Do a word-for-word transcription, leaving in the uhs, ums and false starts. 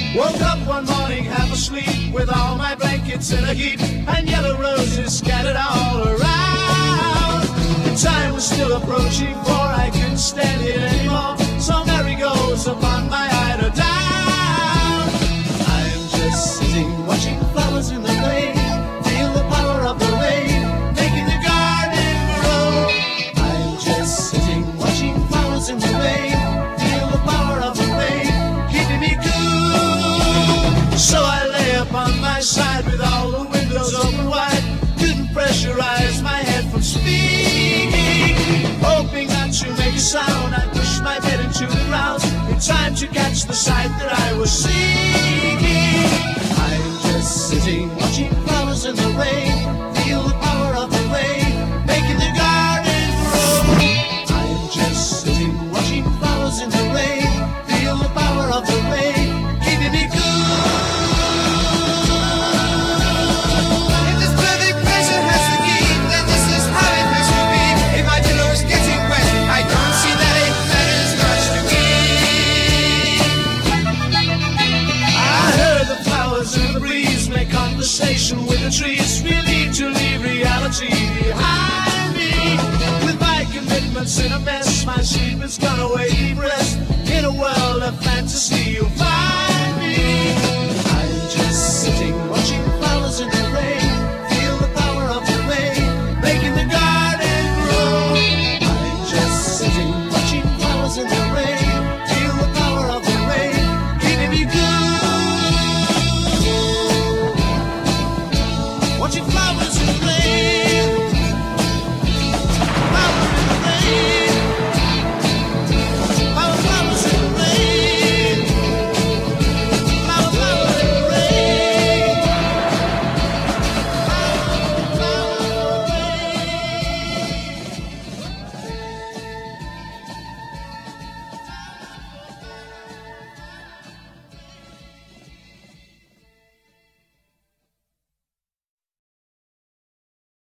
Woke up one morning half asleep with all my blankets in a heap and yellow roses scattered all around. The time was still approaching for I couldn't stand it anymore, so Mary goes upon my eider down. I'm just sitting watching flowers in the rain, feel the power of the rain making the garden grow. I'm just sitting watching flowers in the rain, feel the power of the rain keeping me cool. So I lay upon my side with all the windows open wide, couldn't pressurize my head from speaking, hoping not to make a sound. I pushed my head into the ground in time to catch the sight that I was seeking. I'm just sitting watching flowers in the rain, feel the power of the rain making the garden grow. I'm just sitting watching flowers in the rain, feel the power of the rain keeping me cool. If this perfect pleasure has the key, then this is how it has to be. If my pillow is getting wet, I don't see that it matters much to me. I heard the flowers in the breeze make conversation with the trees, really to leave reality behind me. With my commitments in a mess, my sleep has gone away, deep rest in a world of fantasy you'll find.